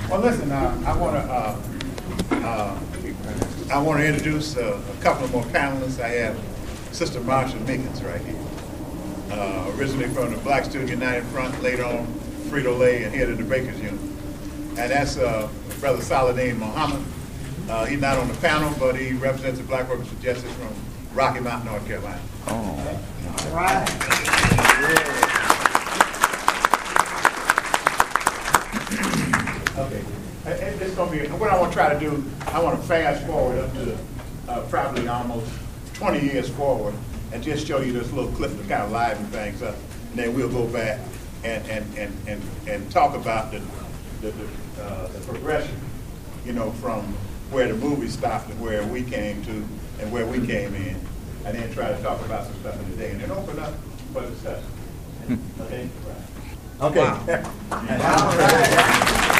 Well, listen, I want to introduce a couple of more panelists. I have Sister Marsha Mickens right here. Originally from the Black Student United Front, later on Frito-Lay, and head of the Bakers Union. And that's Brother Saladin Muhammad. He's not on the panel, but he represents the Black Workers for Justice from Rocky Mount, North Carolina. Oh. All right. Okay. It's going to be, what I want to try to do, I want to fast forward up to probably almost 20 years forward and just show you this little clip to kind of liven things up. And then we'll go back and talk about the progression, you know, from where the movie stopped and where we came to and where we came in. And then try to talk about some stuff in the day and then open up for discussion. Okay? Right. Okay. Wow.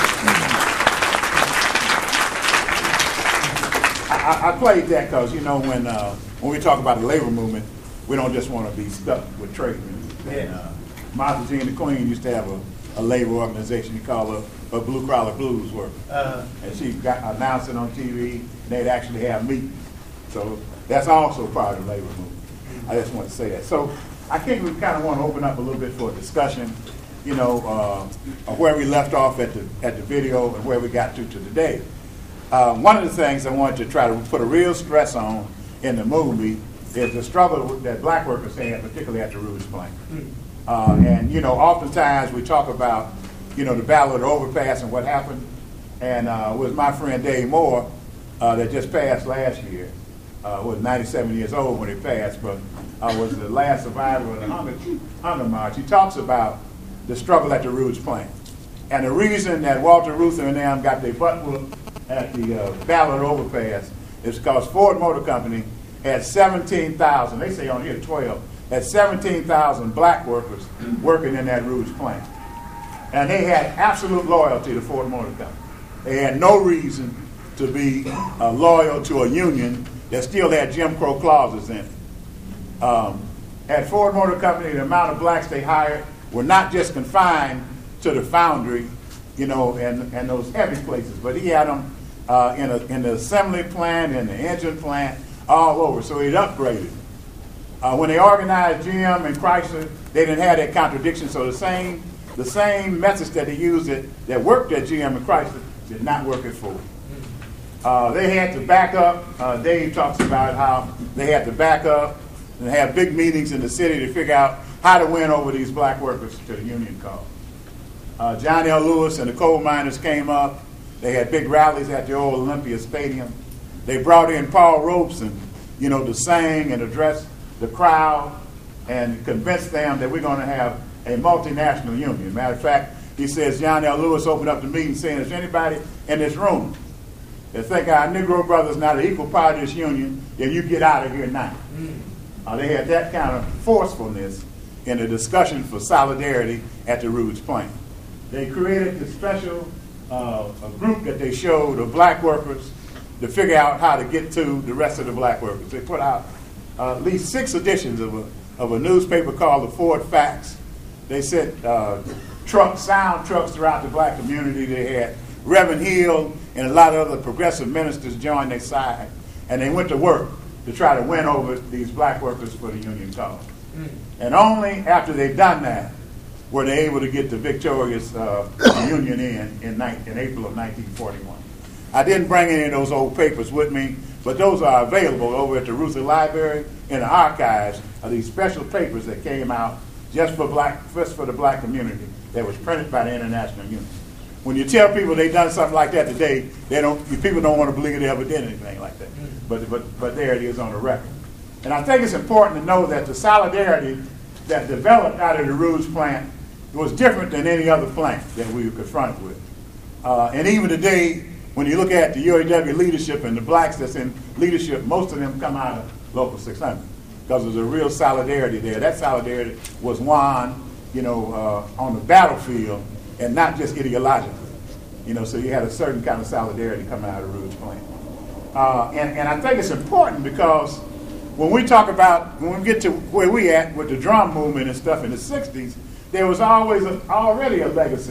I played that because, you know, when we talk about the labor movement, we don't just want to be stuck with trade unions. Yeah. Martha Jean the Queen used to have a labor organization. You call her a Blue Collar Blues worker. And she got announced it on TV, and they'd actually have meetings. So that's also part of the labor movement. I just want to say that. So I think we kind of want to open up a little bit for a discussion, you know, of where we left off at the video and where we got to today. One of the things I wanted to try to put a real stress on in the movie is the struggle that black workers had, particularly at the Rouge Plain. And, you know, oftentimes we talk about, you know, the Battle of the Overpass and what happened. And it was my friend Dave Moore that just passed last year, was 97 years old when he passed, but was the last survivor of the Hunger March. He talks about the struggle at the Rouge Plain. And the reason that Walter Reuther and them got their butt whooped at the Battle of the Overpass is because Ford Motor Company had 17,000, they say on here 12, had 17,000 black workers working in that Rouge Plain. And they had absolute loyalty to Ford Motor Company. They had no reason to be loyal to a union that still had Jim Crow clauses in it. At Ford Motor Company, the amount of blacks they hired were not just confined to the foundry, you know, and those heavy places, but he had them in the assembly plant, in the engine plant, all over. So he'd upgraded. When they organized GM and Chrysler, they didn't have that contradiction. So the same methods that they used that worked at GM and Chrysler did not work at Ford. They had to back up. Dave talks about how they had to back up and have big meetings in the city to figure out how to win over these black workers to the union cause. John L. Lewis and the coal miners came up. They had big rallies at the old Olympia Stadium. They brought in Paul Robeson, you know, to sing and address the crowd and convince them that we're going to have a multinational union. Matter of fact, he says John L. Lewis opened up the meeting saying, if anybody in this room that think our Negro brothers not an equal part of this union, then you get out of here now. They had that kind of forcefulness in the discussion for solidarity at the Rouge Plain. They created this special a group that they showed of black workers to figure out how to get to the rest of the black workers. They put out at least 6 editions of a newspaper called the Ford Facts. They sent sound trucks throughout the black community. They had Reverend Hill and a lot of other progressive ministers join their side, and they went to work to try to win over these black workers for the union cause. And only after they'd done that were they able to get the victorious union in April of 1941. I didn't bring any of those old papers with me, but those are available over at the Reuther Library in the archives of these special papers that came out just for the black community that was printed by the International Union. When you tell people they've done something like that today, people don't want to believe they ever did anything like that. But there it is on the record. And I think it's important to know that the solidarity that developed out of the Rouge plant was different than any other plant that we were confronted with. And even today, when you look at the UAW leadership and the blacks that's in leadership, most of them come out of Local 600 because there's a real solidarity there. That solidarity was won, you know, on the battlefield and not just ideologically. You know, so you had a certain kind of solidarity coming out of Rouge Plain. And I think it's important because when we get to where we at with the drum movement and stuff in the 60s, there was already a legacy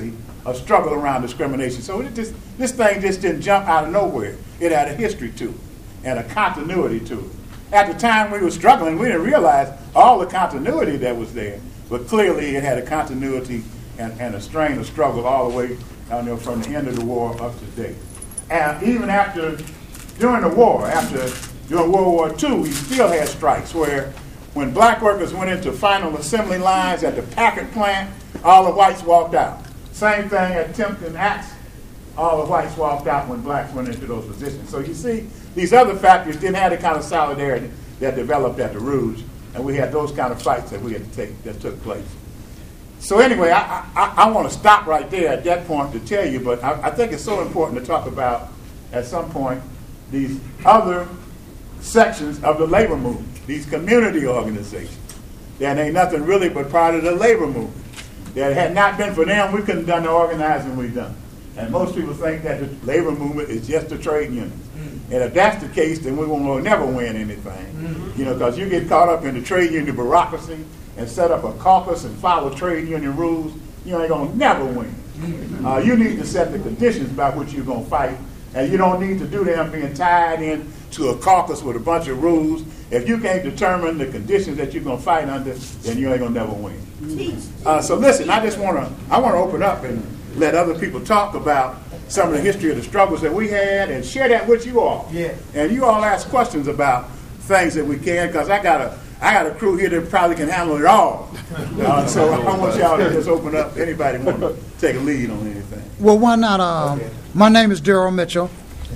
a struggle around discrimination. So this thing just didn't jump out of nowhere. It had a history to it and a continuity to it. At the time we were struggling, we didn't realize all the continuity that was there, but clearly it had a continuity and a strain of struggle all the way from the end of the war up to date. And even during the war, during World War II, we still had strikes where when black workers went into final assembly lines at the Packard plant, all the whites walked out. Same thing at Timpton Axe, all the whites walked out when blacks went into those positions. So you see, these other factories didn't have the kind of solidarity that developed at the Rouge, and we had those kind of fights that we had to take that took place. So anyway, I want to stop right there at that point to tell you, but I think it's so important to talk about at some point these other sections of the labor movement, these community organizations. That ain't nothing really but part of the labor movement. That had not been for them, we couldn't have done the organizing we've done. And most people think that the labor movement is just the trade union. And if that's the case, then we will never win anything. Because you get caught up in the trade union bureaucracy and set up a caucus and follow trade union rules, you ain't going to never win. You need to set the conditions by which you're going to fight, and you don't need to do them being tied in to a caucus with a bunch of rules. If you can't determine the conditions that you're going to fight under, then you ain't going to never win. So listen, I want to open up and let other people talk about some of the history of the struggles that we had and share that with you all. Yeah. And you all ask questions about things that we can, because I got a crew here that probably can handle it all. So I want y'all to just open up. Anybody want to take a lead on anything? Well, why not? My name is Daryl Mitchell.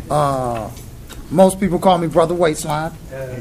Most people call me Brother Waistline.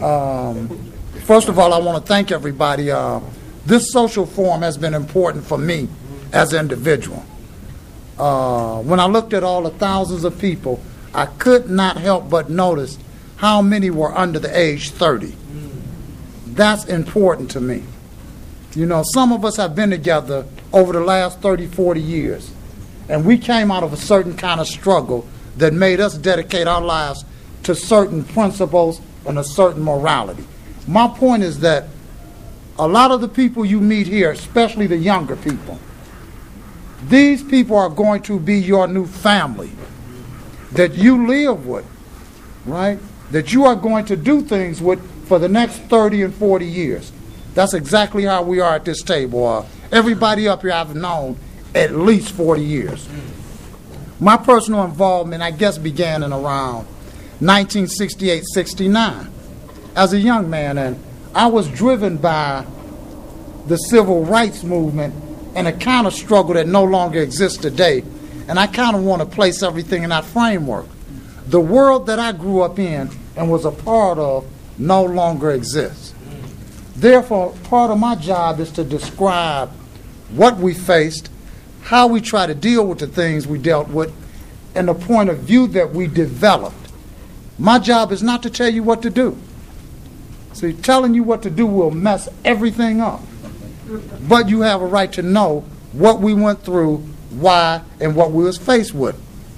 First of all, I want to thank everybody. This social forum has been important for me as an individual. When I looked at all the thousands of people, I could not help but notice how many were under the age 30. That's important to me. Some of us have been together over the last 30, 40 years, and we came out of a certain kind of struggle that made us dedicate our lives to certain principles and a certain morality. My point is that a lot of the people you meet here, especially the younger people, these people are going to be your new family that you live with, right? That you are going to do things with for the next 30 and 40 years. That's exactly how we are at this table. Everybody up here I've known at least 40 years. My personal involvement, I guess, began in around 1968, 69 as a young man, and I was driven by the civil rights movement and a kind of struggle that no longer exists today, and I kind of want to place everything in that framework. The world that I grew up in and was a part of no longer exists. Therefore, part of my job is to describe what we faced, how we try to deal with the things we dealt with, and the point of view that we developed. My job is not to tell you what to do. See, telling you what to do will mess everything up. But you have a right to know what we went through, why, and what we was faced with.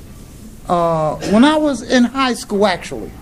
When I was in high school, actually,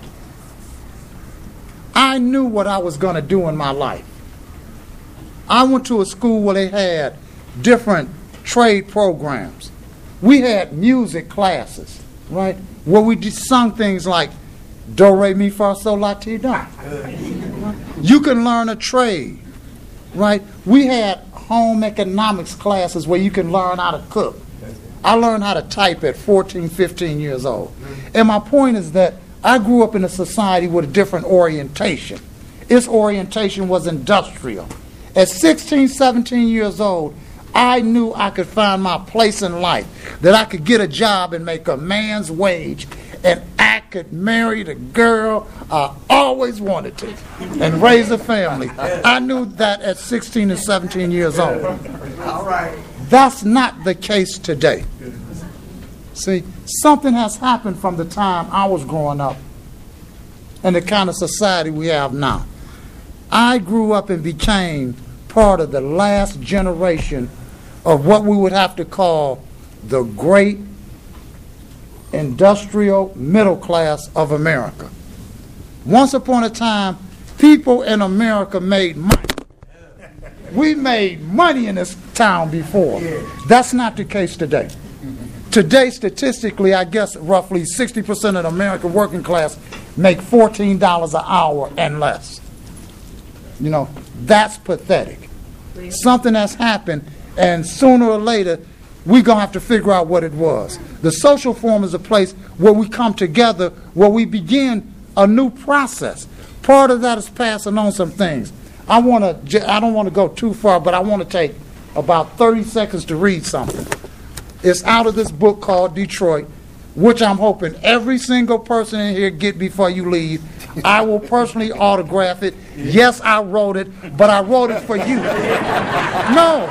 I knew what I was going to do in my life. I went to a school where they had different trade programs. We had music classes, right, where we sung things like Do, Re, Mi, Fa, Sol, La, Ti, Do. You can learn a trade, right? We had home economics classes where you can learn how to cook. I learned how to type at 14, 15 years old. And my point is that I grew up in a society with a different orientation. Its orientation was industrial. At 16, 17 years old, I knew I could find my place in life, that I could get a job and make a man's wage, and I could marry the girl I always wanted to and raise a family. I knew that at 16 and 17 years old. All right. That's not the case today. See, something has happened from the time I was growing up and the kind of society we have now. I grew up and became part of the last generation of what we would have to call the great industrial middle class of America. Once upon a time, people in America made money. We made money in this town before. That's not the case today. Today, statistically, I guess roughly 60% of the American working class make $14 an hour and less. You know, that's pathetic. Something has happened, and sooner or later, we're going to have to figure out what it was. The social forum is a place where we come together, where we begin a new process. Part of that is passing on some things. I don't want to go too far, but I want to take about 30 seconds to read something. It's out of this book called Detroit, which I'm hoping every single person in here get before you leave. I will personally autograph it. Yes, I wrote it, but I wrote it for you. No.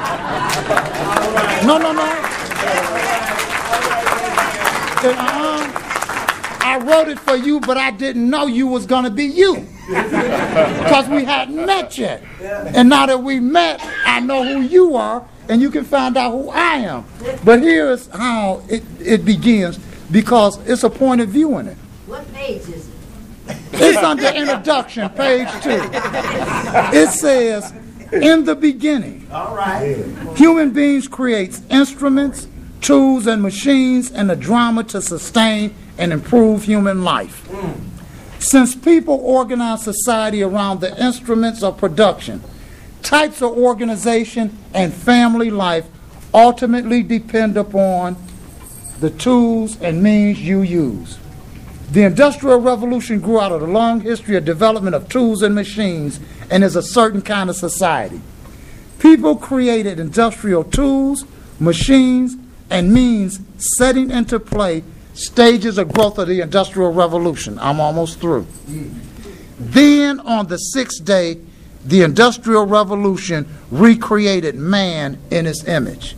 I wrote it for you, but I didn't know you was going to be you. Because we hadn't met yet. And now that we met, I know who you are, and you can find out who I am. But here's how it begins, because it's a point of view in it. What page is it? It's under introduction, page 2. It says, in the beginning, All right. human beings create instruments, tools, and machines and a drama to sustain and improve human life. Since people organize society around the instruments of production, types of organization and family life ultimately depend upon the tools and means you use. The Industrial Revolution grew out of the long history of development of tools and machines and is a certain kind of society. People created industrial tools, machines, and means setting into play stages of growth of the Industrial Revolution. I'm almost through. Then on the 6th day, the Industrial Revolution recreated man in his image.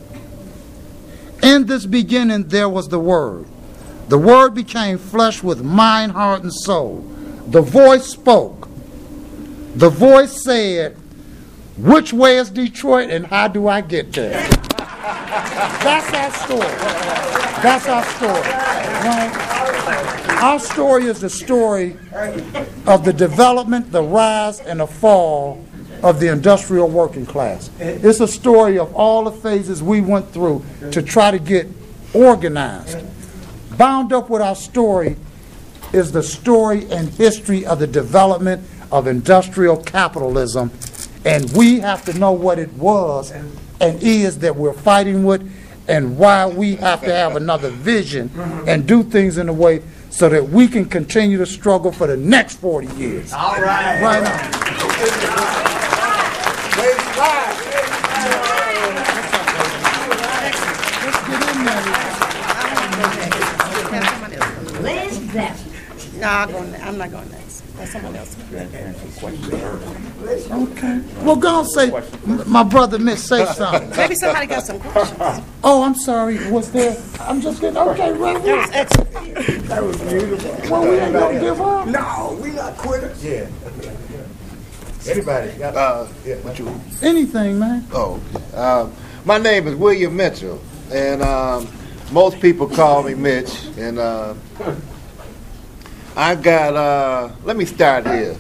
In this beginning there was the Word. The Word became flesh with mind, heart, and soul. The voice spoke. The voice said, which way is Detroit and how do I get there? That's our story. That's our story. Right? Our story is the story of the development, the rise, and the fall of the industrial working class. It's a story of all the phases we went through to try to get organized. Bound up with our story is the story and history of the development of industrial capitalism, and we have to know what it was and is that we're fighting with, and why we have to have another vision and do things in a way so that we can continue to struggle for the next 40 years. All right. Right now. Let's get in there. Where's that? No, I'm not going next. That's someone else. Okay. Well, go on, say, my brother Mitch, say something. Maybe somebody got some questions. Oh, I'm sorry. Was there? I'm just getting, okay, That Reverend. was excellent. That was beautiful. Well, we ain't gonna give up. No, we not quitters. Yeah. Anybody got yeah, what you? Anything, man. Oh, my name is William Mitchell, and most people call me Mitch. And I got. Let me start here.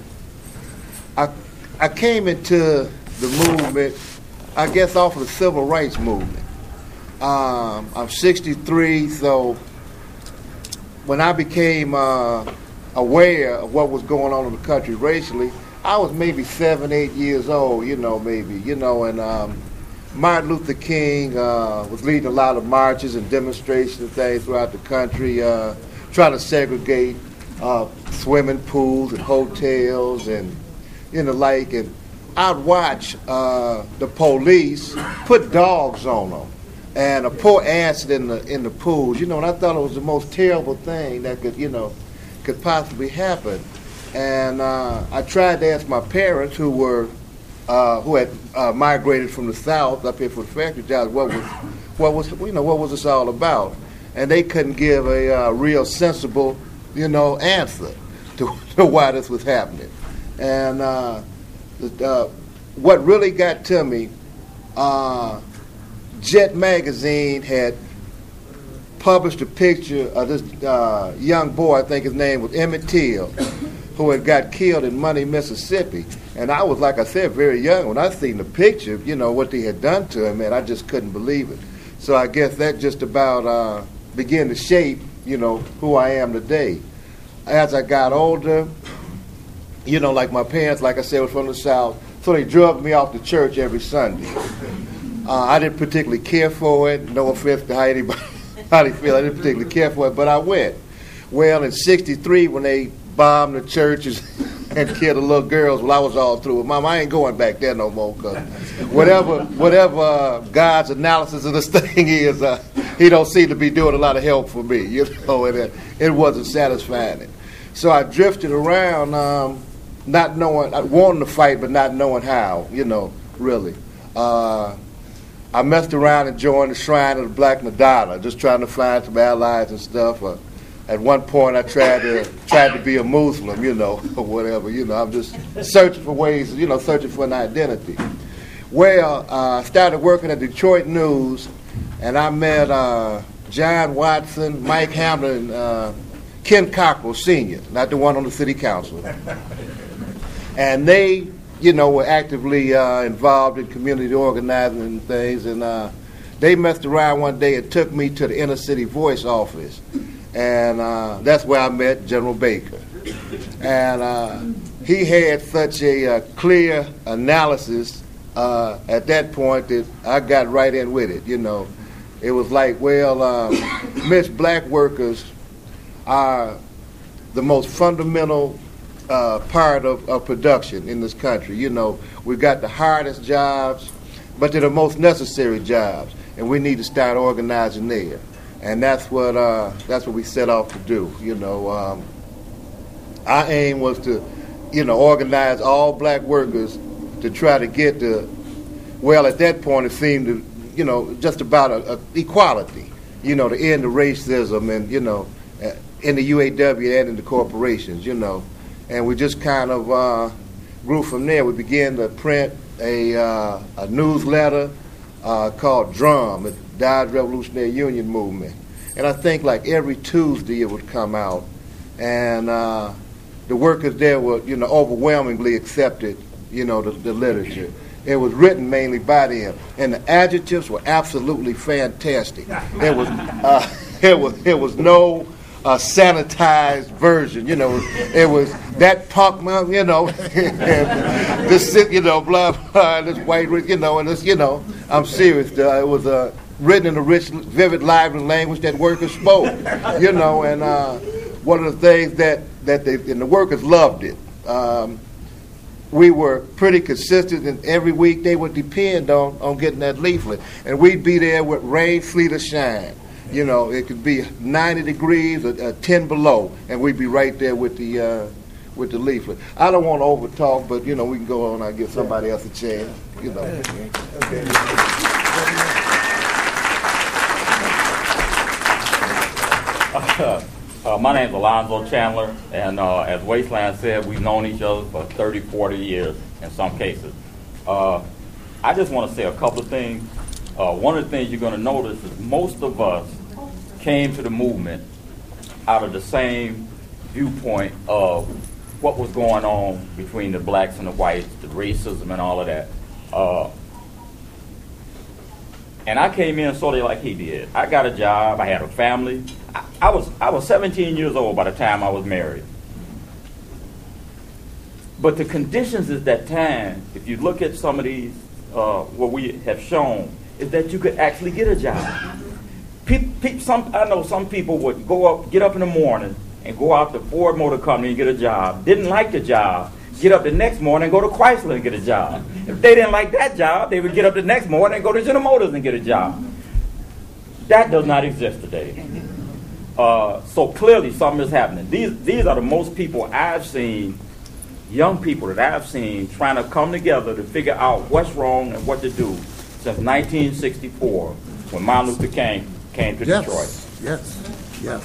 I came into the movement, I guess, off of the civil rights movement. I'm 63, so when I became aware of what was going on in the country racially, I was maybe 7, 8 years old, and Martin Luther King was leading a lot of marches and demonstrations and things throughout the country, trying to segregate swimming pools and hotels and the like. And I'd watch the police put dogs on them and pour acid in the pools, and I thought it was the most terrible thing that could possibly happen. And I tried to ask my parents, who had migrated from the South up here for the factory jobs, what was this all about? And they couldn't give a real sensible, answer to why this was happening. And what really got to me, Jet Magazine had published a picture of this young boy, I think his name was Emmett Till, who had got killed in Money, Mississippi. And I was, like I said, very young. When I seen the picture, what they had done to him, man, I just couldn't believe it. So I guess that just about began to shape, who I am today. As I got older, like my parents, like I said, was from the South, so they drugged me off to church every Sunday. I didn't particularly care for it. No offense to how anybody feel. I didn't particularly care for it, but I went. Well, in '63, when they bombed the churches and killed the little girls, well, I was all through it. Mom, I ain't going back there no more, because whatever God's analysis of this thing is, he don't seem to be doing a lot of help for me, and it wasn't satisfying. So I drifted around, not knowing, wanting to fight, but not knowing how, really. I messed around and joined the Shrine of the Black Madonna, just trying to find some allies and stuff. At one point, I tried to be a Muslim, or whatever. I'm just searching for ways, searching for an identity. Well, I started working at Detroit News, and I met John Watson, Mike Hamlin, Ken Cockrell Sr., not the one on the city council. And they, were actively involved in community organizing and things. And they messed around one day and took me to the Inner City Voice office. And that's where I met General Baker. And he had such a clear analysis at that point that I got right in with it, It was like, Mitch, black workers are the most fundamental part of production in this country. We've got the hardest jobs, but they're the most necessary jobs, and we need to start organizing there. And that's what we set off to do. Our aim was to, organize all black workers to try to get to, at that point it seemed to, just about equality, to end the racism and, in the UAW and in the corporations, And we just kind of grew from there. We began to print a newsletter called DRUM, the Dodge Revolutionary Union Movement. And I think like every Tuesday it would come out. And the workers there were, overwhelmingly accepted, the literature. It was written mainly by them. And the adjectives were absolutely fantastic. It was no sanitized version, It was that punk, this, blah blah, this white, and this, I'm serious. It was written in a rich, vivid, lively language that workers spoke, And one of the things that the workers loved it. We were pretty consistent, and every week they would depend on getting that leaflet, and we'd be there with rain, sleet, or shine. It could be 90 degrees or 10 below, and we'd be right there with the leaflet. I don't want to over talk, but we can go on. I give somebody else a chance. My name's Alonzo Chandler, and as Wasteland said, we've known each other for 30, 40 years in some cases. I just want to say a couple of things. One of the things you're going to notice is most of us came to the movement out of the same viewpoint of what was going on between the blacks and the whites, the racism and all of that. And I came in sort of like he did. I got a job. I had a family. I was 17 years old by the time I was married. But the conditions at that time, if you look at some of these, what we have shown, is that you could actually get a job. I know some people would get up in the morning and go out to Ford Motor Company and get a job. Didn't like the job. Get up the next morning and go to Chrysler and get a job. If they didn't like that job, they would get up the next morning and go to General Motors and get a job. That does not exist today. So clearly something is happening. These are the most people I've seen, young people that I've seen trying to come together to figure out what's wrong and what to do since 1964 when Martin Luther King came to Detroit. Yes. Now,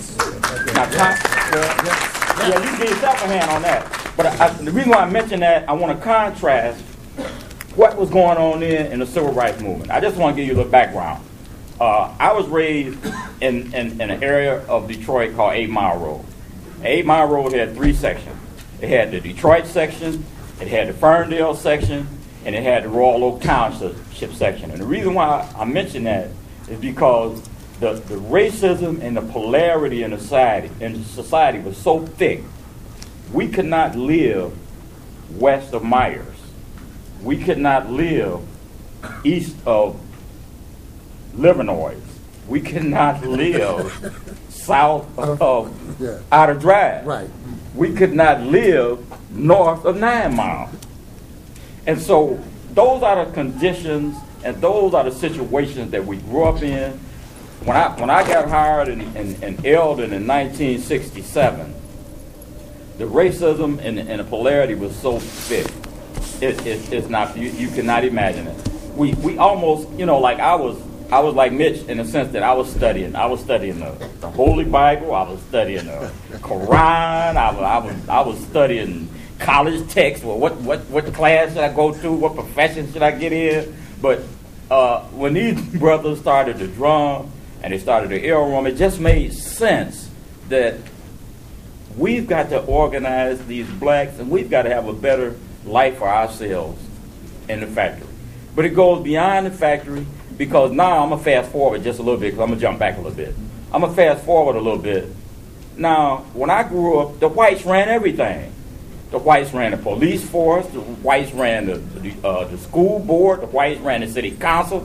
you can give yourself a hand on that. But the reason why I mention that, I want to contrast what was going on in the Civil Rights Movement. I just want to give you the background. I was raised in an area of Detroit called 8 Mile Road. 8 Mile Road had 3 sections. It had the Detroit section, it had the Ferndale section, and it had the Royal Oak Township section. And the reason why I mention that is because the racism and the polarity in society was so thick. We could not live west of Myers. We could not live east of Livernois. We could not live south of Outer Drive. Right. We could not live north of 9 Mile. And so those are the conditions and those are the situations that we grew up in. When I got hired in Eldon in 1967, the racism and the polarity was so thick. It's not, you cannot imagine it. We almost, like I was like Mitch in the sense that I was studying the Holy Bible, I was studying the Quran, I was studying college text. Well, what class should I go to? What profession should I get in? But when these brothers started to drum and they started the air room, it just made sense that we've got to organize these blacks and we've got to have a better life for ourselves in the factory. But it goes beyond the factory, because now I'm going to fast forward just a little bit, because I'm going to jump back a little bit. I'm going to fast forward a little bit. Now, when I grew up, the whites ran everything. The whites ran the police force, the whites ran the school board, the whites ran the city council.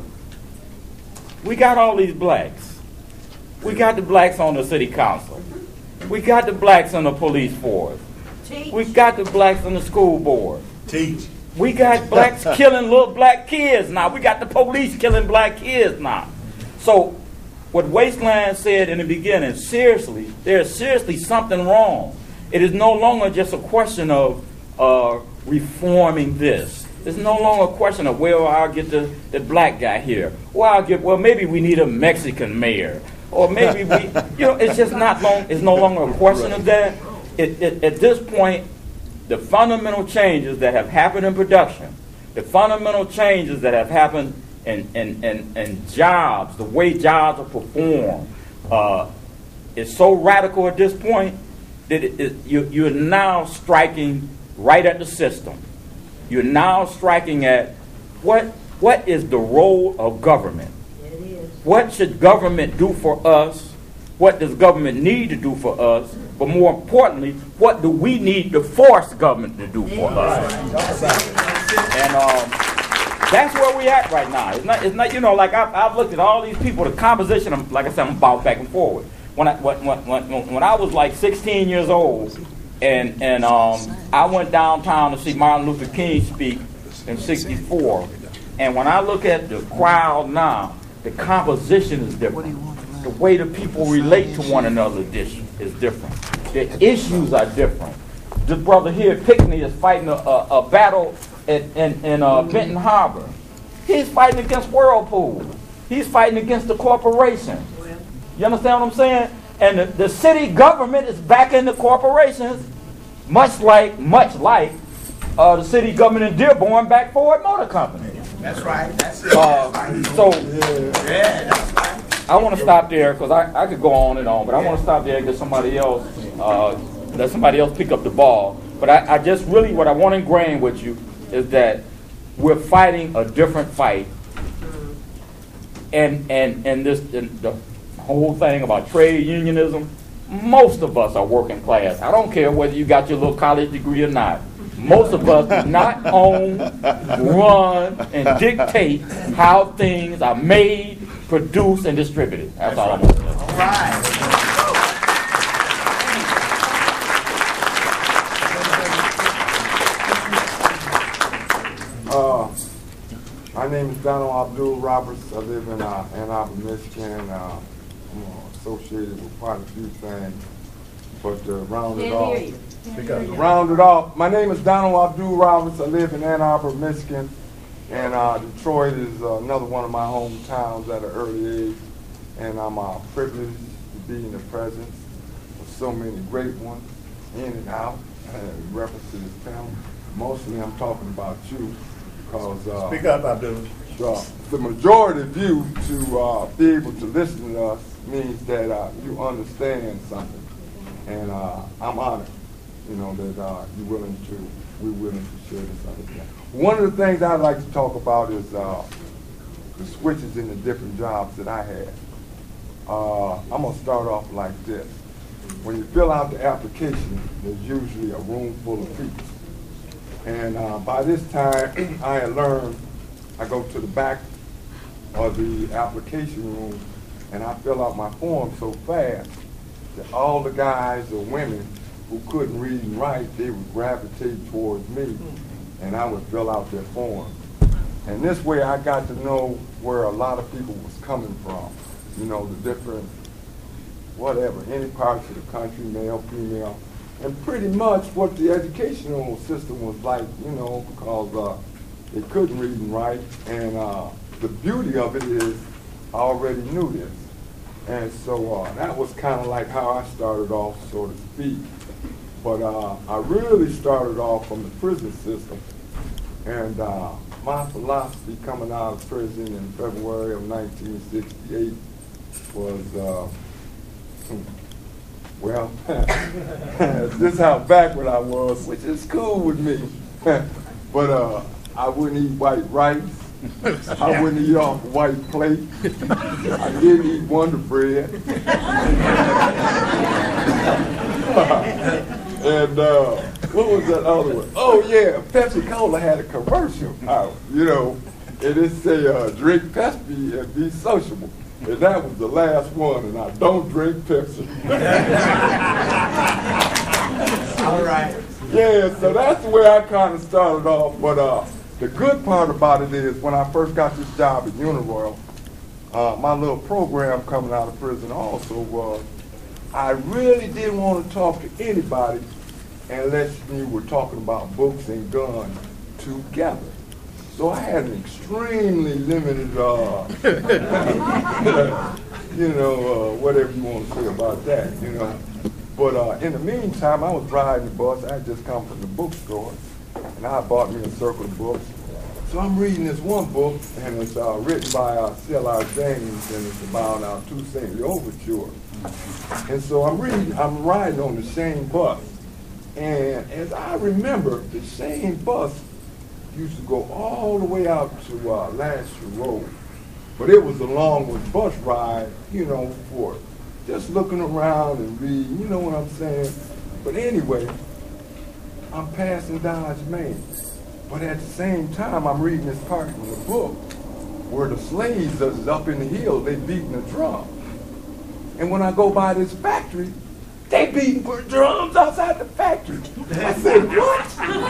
We got all these blacks. We got the blacks on the city council. We got the blacks on the police force. Teach. We got the blacks on the school board. Teach. We got blacks killing little black kids now. We got the police killing black kids now. So what Wasteland said in the beginning, seriously, there's seriously something wrong. It is no longer just a question of reforming this. It's no longer a question of, well, I'll get the black guy here. Well, maybe we need a Mexican mayor. Or maybe it's just not long. It's no longer a question of that. At this point, the fundamental changes that have happened in production, the fundamental changes that have happened in jobs, the way jobs are performed, is so radical at this point that you're now striking right at the system. You're now striking at what is the role of government? It is. What should government do for us? What does government need to do for us? But more importantly, what do we need to force government to do for us? And that's where we're at right now. It's not like I've looked at all these people, the composition, like I said, I'm about back and forward. When I was like 16 years old, and I went downtown to see Martin Luther King speak in '64, and when I look at the crowd now, the composition is different. The way the people relate to one another is different. The issues are different. This brother here, Pickney, is fighting a battle in Benton Harbor. He's fighting against Whirlpool. He's fighting against the corporation. You understand what I'm saying? And the city government is backing the corporations, much like the city government in Dearborn backed Ford Motor Company. That's right. That's it. So I want to stop there because I could go on and on, but I want to stop there and get somebody else, let somebody else pick up the ball. But I just really, what I want to ingrain with you is that we're fighting a different fight. And the whole thing about trade unionism, most of us are working class. I don't care whether you got your little college degree or not. Most of us do not own, run, and dictate how things are made, produced, and distributed. That's all I'm going to say. All right. My name is Donald Abdul Roberts. I live in Ann Arbor, Michigan. I'm associated with quite a few things, but to round it off, my name is Donald Abdul Roberts. I live in Ann Arbor, Michigan, and Detroit is another one of my hometowns at an early age, and I'm privileged to be in the presence of so many great ones, in and out, in reference to this panel. Mostly I'm talking about you, because Speak up, Abdul. the majority of you to be able to listen to us means that you understand something, and I'm honored, that we're willing to share this understanding. One of the things I'd like to talk about is the switches in the different jobs that I had. I'm gonna start off like this. When you fill out the application, there's usually a room full of people. And by this time, I had learned, I go to the back of the application room and I fill out my form so fast that all the guys or women who couldn't read and write, they would gravitate towards me and I would fill out their form. And this way I got to know where a lot of people was coming from. You know, the different, whatever, any parts of the country, male, female, and pretty much what the educational system was like, you know, because they couldn't read and write. And the beauty of it is I already knew this. And so that was kind of like how I started off, so to speak. But I really started off from the prison system. And my philosophy coming out of prison in February of 1968 was, well, this is how backward I was, which is cool with me. But I wouldn't eat white rice. I wouldn't eat off a white plate. I didn't eat Wonder Bread. And what was that other one? Oh yeah, Pepsi Cola had a commercial out, you know, and it said, drink Pepsi and be sociable. And that was the last one, and I don't drink Pepsi. All right. Yeah, so that's the way I kind of started off. But the good part about it is when I first got this job at Uniroyal, my little program coming out of prison also was I really didn't want to talk to anybody unless we were talking about books and guns together. So I had an extremely limited, you know, whatever you want to say about that, you know. But in the meantime, I was riding the bus. I had just come from the bookstore, and I bought me a circle of books. So I'm reading this one book, and it's written by C.L.R. James, and it's about Toussaint Louverture. And so I'm riding on the same bus. And as I remember, the same bus used to go all the way out to Lancashire Road. But it was a long bus ride, you know, for just looking around and reading, you know what I'm saying? But anyway, I'm passing Dodge Main. But at the same time, I'm reading this part in the book where the slaves is up in the hill, they beating the drum. And when I go by this factory, they beating drums outside the factory. I said, what?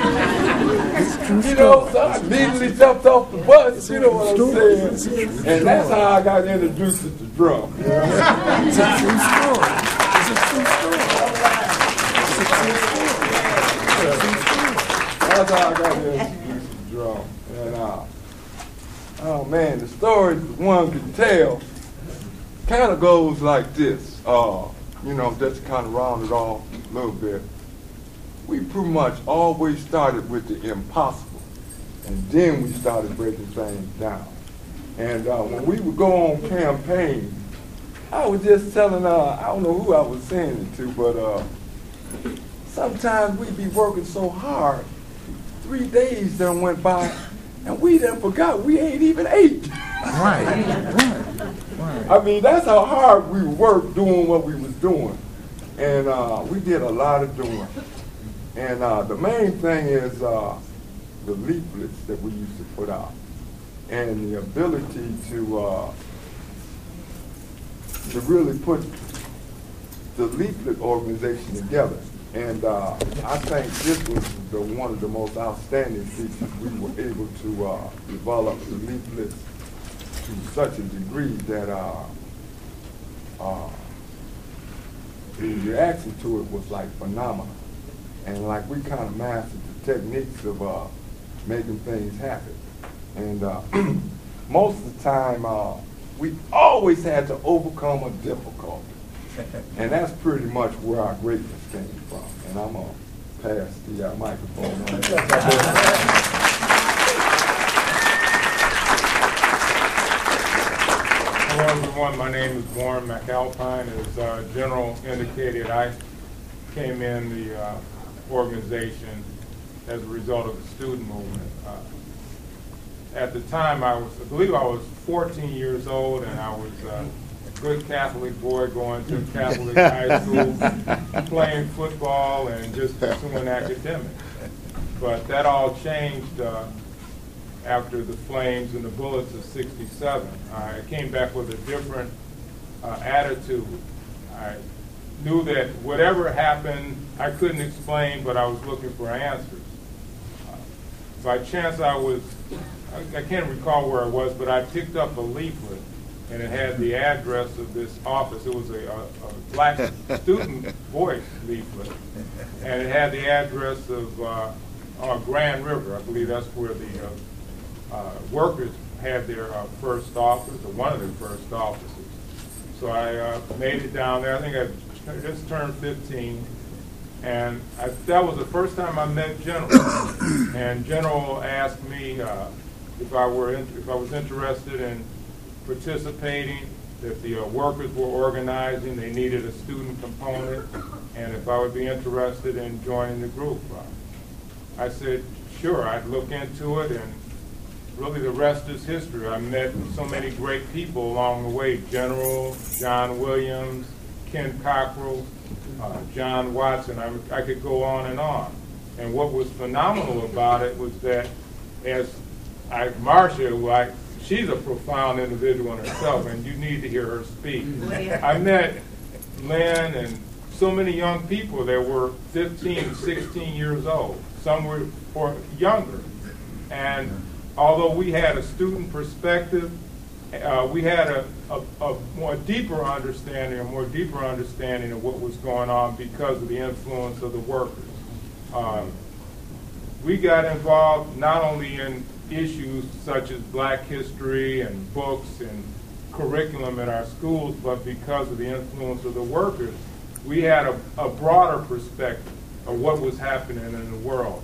You know, so I immediately jumped off the bus, you know what I'm saying? And that's how I got introduced to the drum. You know? It's a true story. It's a true story. It's a true story. That's how I got introduced to the drum. And oh man, the story one can tell kind of goes like this. You know, just to kind of round it off a little bit. We pretty much always started with the impossible, and then we started breaking things down. And when we would go on campaign, I was just telling, I don't know who I was saying it to, but sometimes we'd be working so hard, 3 days done went by, and we done forgot we ain't even ate. Right. I mean, that's how hard we worked doing what we was doing. And we did a lot of doing. And the main thing is the leaflets that we used to put out. And the ability to really put the leaflet organization together. And I think this was one of the most outstanding features. We were able to develop the leaflets to such a degree that the reaction to it was like phenomenal. And like we kind of mastered the techniques of making things happen. And most of the time, we always had to overcome a difficulty. And that's pretty much where our greatness came from. And I'm going to pass the microphone on. Hello everyone, my name is Warren McAlpine. As General indicated, I came in the organization as a result of the student movement. At the time, I believe I was 14 years old, and I was a good Catholic boy going to Catholic high school, playing football, and just pursuing academics. But that all changed after the flames and the bullets of '67. I came back with a different attitude. I knew that whatever happened, I couldn't explain, but I was looking for answers. By chance, I can't recall where I was, but I picked up a leaflet, and it had the address of this office. It was a black student voice leaflet, and it had the address of Grand River. I believe that's where the workers had their first office, or one of their first offices. So I made it down there. I think I just turned 15. And that was the first time I met General. And General asked me if I was interested in participating, that the workers were organizing, they needed a student component, and if I would be interested in joining the group. I said, sure, I'd look into it, and really the rest is history. I met so many great people along the way: General, John Williams, Ken Cockrell, John Watson. I could go on and on. And what was phenomenal about it was that Marcia, she's a profound individual in herself, and you need to hear her speak. I met Lynn and so many young people that were 15, 16 years old. Some were or younger. And although we had a student perspective, we had a more deeper understanding of what was going on because of the influence of the workers. We got involved not only in issues such as black history and books and curriculum in our schools, but because of the influence of the workers, we had a broader perspective of what was happening in the world.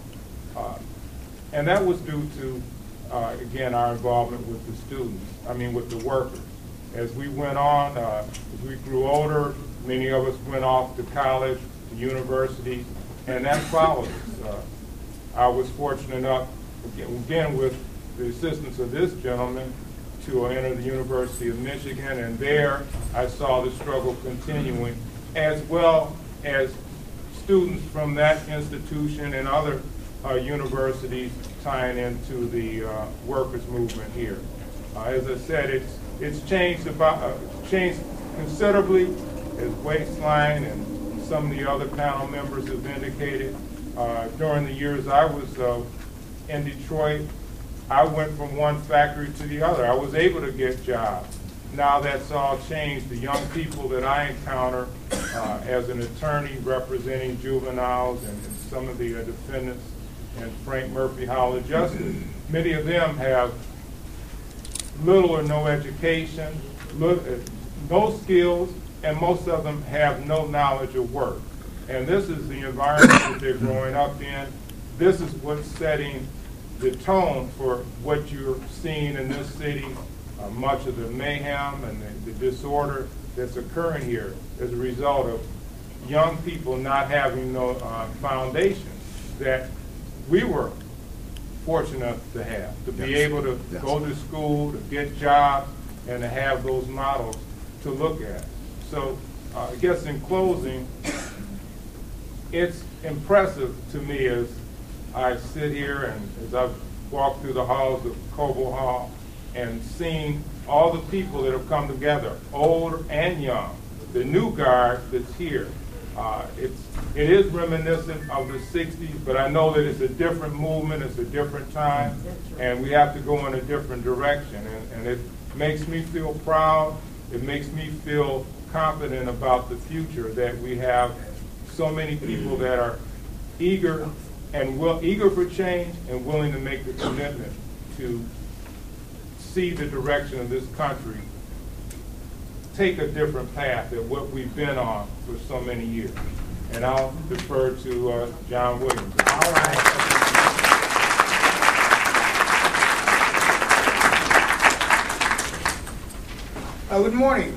And that was due to, again, our involvement with with the workers. As we went on, as we grew older, many of us went off to college, to university, and that followed us. I was fortunate enough, again with the assistance of this gentleman, to enter the University of Michigan, and there I saw the struggle continuing, as well as students from that institution and other universities tying into the workers' movement here. As I said, it's changed considerably, as Waistline and some of the other panel members have indicated. During the years I was in Detroit, I went from one factory to the other. I was able to get jobs. Now that's all changed. The young people that I encounter as an attorney representing juveniles and some of the defendants in Frank Murphy Hall of Justice, many of them have little or no education, no skills, and most of them have no knowledge of work. And this is the environment that they're growing up in. This is what's setting the tone for what you're seeing in this city, much of the mayhem and the disorder that's occurring here as a result of young people not having no foundation that we were fortunate to have, to be able to go to school, to get jobs, and to have those models to look at. So I guess in closing, it's impressive to me as I sit here and as I've walked through the halls of Cobo Hall and seen all the people that have come together, old and young, the new guard that's here. It is reminiscent of the 60s, but I know that it's a different movement, it's a different time, and we have to go in a different direction. And it makes me feel proud, it makes me feel confident about the future, that we have so many people that are eager for change and willing to make the commitment to see the direction of this country take a different path than what we've been on for so many years. And I'll defer to John Williams. All right. Good morning.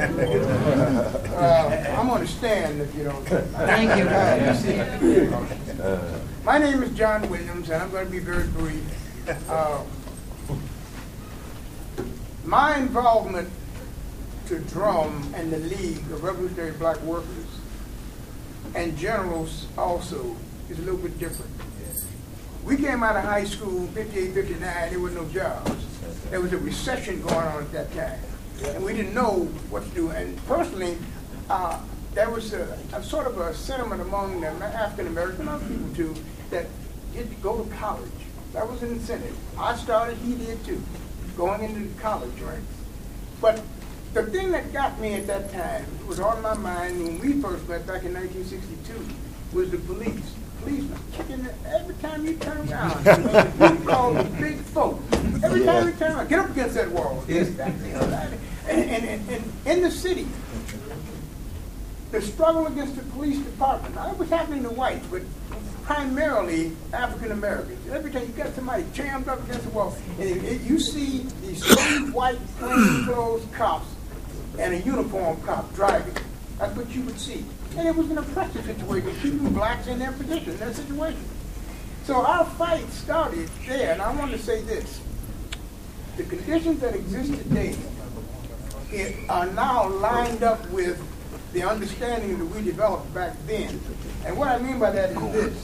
I'm on the stand if you don't. Thank you. My name is John Williams, and I'm going to be very brief. My involvement to Drum and the League of Revolutionary Black Workers and Generals also is a little bit different. We came out of high school, 58, 59, there were no jobs. There was a recession going on at that time. And we didn't know what to do. And personally, there was a sort of a sentiment among the African Americans and other people too, that you had to go to college. That was an incentive. I started, he did too, going into the college ranks. But the thing that got me at that time, was on my mind when we first met back in 1962, was the police. Policemen kicking it every time you turn around. We call them big folks. Every time you turn around, get up against that wall. This, that, the other. And in the city, the struggle against the police department, now it was happening to whites, but primarily African Americans. Every time you got somebody jammed up against the wall, and you see these same white plainclothes cops and a uniform cop driving. That's what you would see. And it was an oppressive situation, keeping blacks in their position, their situation. So our fight started there, and I want to say this. The conditions that exist today are now lined up with the understanding that we developed back then. And what I mean by that is this.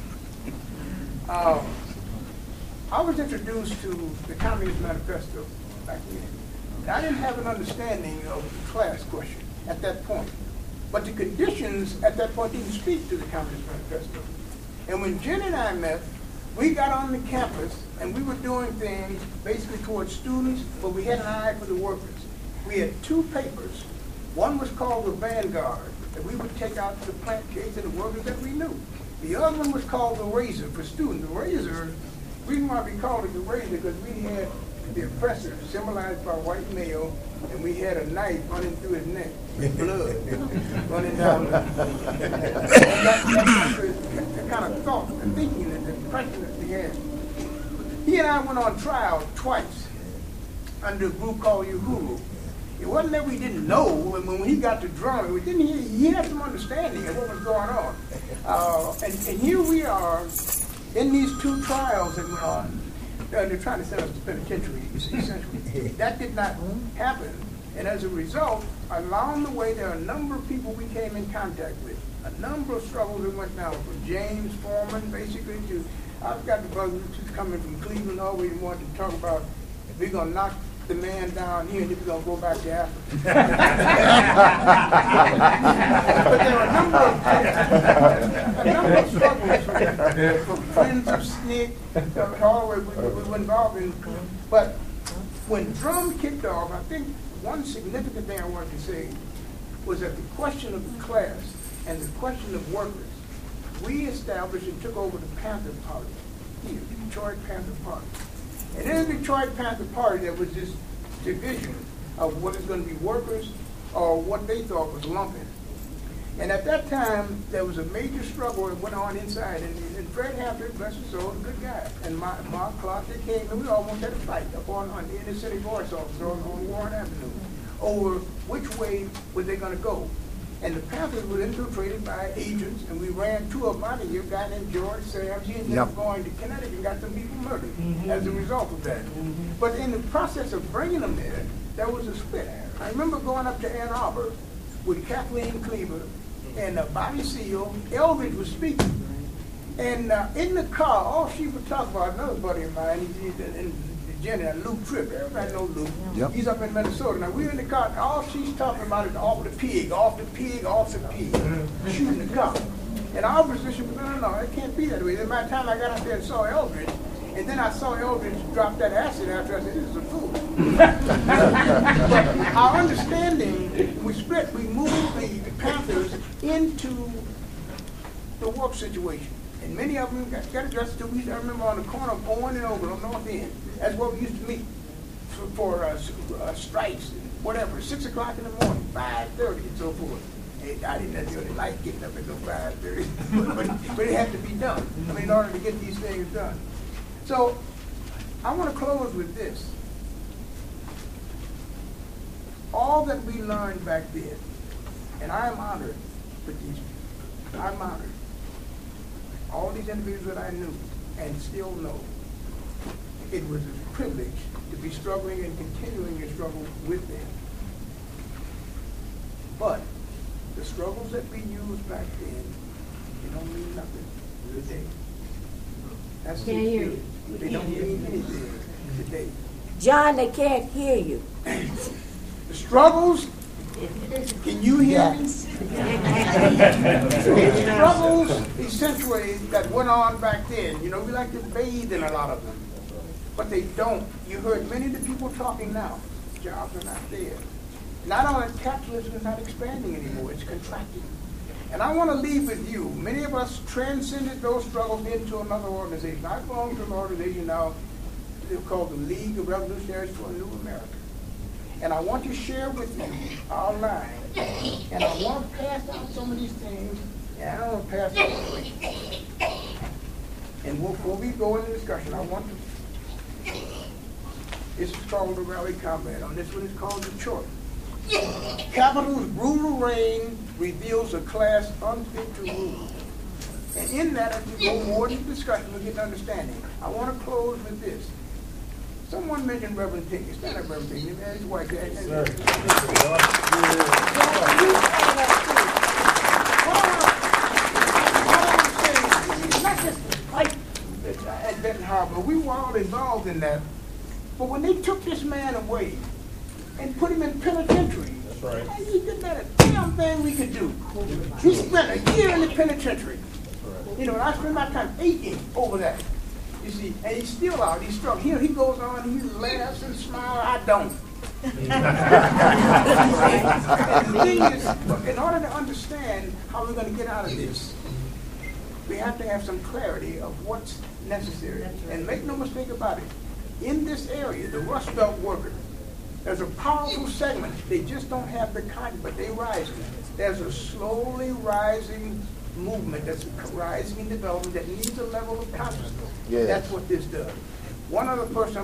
I was introduced to the Communist Manifesto back then. And I didn't have an understanding of the class question at that point. But the conditions at that point didn't speak to the Communist Manifesto. And when Jen and I met, we got on the campus and we were doing things basically towards students, but we had an eye for the workers. We had two papers. One was called The Vanguard, that we would take out to the plant case and the workers that we knew. The other one was called The Razor for students. The Razor, the reason why we called it The Razor, because we had the oppressor symbolized by white male, and we had a knife running through his neck with blood running down. That's the kind of thought and thinking and the impression that we had. He and I went on trial twice under a group called Uhuru. It wasn't that we didn't know. When he got to Drum, he had some understanding of what was going on. And here we are in these two trials that went on. They're trying to send us to penitentiary, essentially. That did not happen. And as a result, along the way, there are a number of people we came in contact with. A number of struggles that went down, from James Foreman, basically, to, I've got the brothers who's coming from Cleveland, always wanted to talk about, if we're going to knock the man down here, and if we're going to go back to Africa. But there were a number of struggles from Friends of SNCC, all the way we were involved in. But when Drum kicked off, I think one significant thing I wanted to say was that the question of the class and the question of workers, we established and took over the Panther Party here, the Detroit Panther Party. And in the Detroit Panther Party, there was this division of what is going to be workers or what they thought was lumpen. And at that time, there was a major struggle that went on inside. And Fred Hampton, bless his soul, a good guy, and Mark Clark, they came, and we almost had a fight up on the inner city voice office on Warren Avenue over which way were they going to go. And the Panthers were infiltrated by agents, and we ran two of them out of here, a guy named George Sams. He ended up going to Connecticut and got some people murdered as a result of that. But in the process of bringing them there was a split. I remember going up to Ann Arbor with Kathleen Cleaver and Bobby Seale. Eldridge was speaking. And in the car, all she would talk about, another buddy of mine, he's Jenny, Luke Tripp, everybody knows Luke. Yep. He's up in Minnesota. Now, we're in the car, and all she's talking about is off the pig, off the pig, off the pig, shooting the car. And our position was, no, it can't be that way. Then by the time I got out there and saw Eldridge, and then I saw Eldridge drop that acid after, I said, this is a fool. But our understanding, we split, we moved the Panthers into the work situation. And many of them got addressed to, I remember on the corner of Owen and Oakland, on North End. That's where we used to meet for strikes, whatever, 6 o'clock in the morning, 5:30 and so forth. I didn't necessarily like getting up at no 5:30, but it had to be done, I mean, in order to get these things done. So I want to close with this. All that we learned back then, and I am honored with these people, I'm honored. All these individuals that I knew and still know, it was a privilege to be struggling and continuing to struggle with them. But the struggles that we used back then, they don't mean nothing today. That's the Can't hear you. experience. They don't mean anything today. John, they can't hear you. The struggles, can you hear me? The struggles, essentially, that went on back then, you know, we like to bathe in a lot of them, but they don't. You heard many of the people talking now. Jobs are not there. Not only capitalism is not expanding anymore, it's contracting. And I want to leave with you, many of us transcended those struggles into another organization. I belong to an organization now called the League of Revolutionaries for a New America. And I want to share with you our line. And I want to pass out some of these things, and I don't want to pass out free. And before we go into discussion, I want to, this is called the Rally Combat. On this one is called the Choice. Capital's brutal reign reveals a class unfit to rule. And in that, as we go more into discussion, we get an understanding. I want to close with this. Someone mentioned Reverend Pinckney. Stand up, Reverend Pinckney. Man, his wife. Not just fight at Benton Harbor. We were all involved in that. But when they took this man away and put him in penitentiary, that's right. Man, he didn't have a damn thing we could do. He spent a year in the penitentiary. You know, and I spent my time aching over that. You see, and he's still out. He's strong. He goes on, he laughs and smiles. I don't. And the thing is, in order to understand how we're going to get out of this, we have to have some clarity of what's necessary. And make no mistake about it. In this area, the Rust Belt worker, there's a powerful segment. They just don't have the content, but they rise. There's a slowly rising movement that's rising in development that needs a level of consciousness. Yes. That's what this does. One other person